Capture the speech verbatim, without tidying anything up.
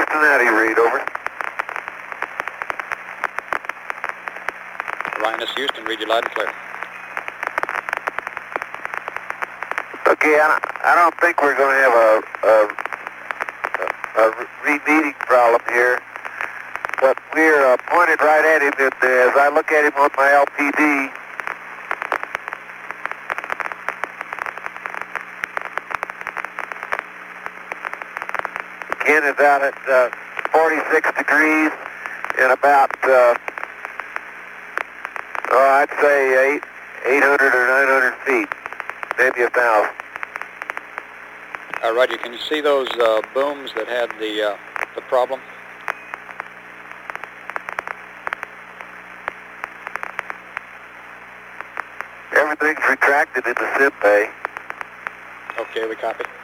Cincinnati, read, over. Ryan, this is Houston, read you loud and clear. Okay, I don't, I don't think we're going to have a, a, a re-meeting problem here, but we're uh, pointed right at him, and uh, as I look at him on my L P D, Ken is out at uh, forty-six degrees and about, uh, oh, I'd say eight, eight hundred or nine hundred feet, maybe a thousand. Uh, Roger, can you see those uh, booms that had the, uh, the problem? Everything's retracted in the sim bay. Okay, we copy.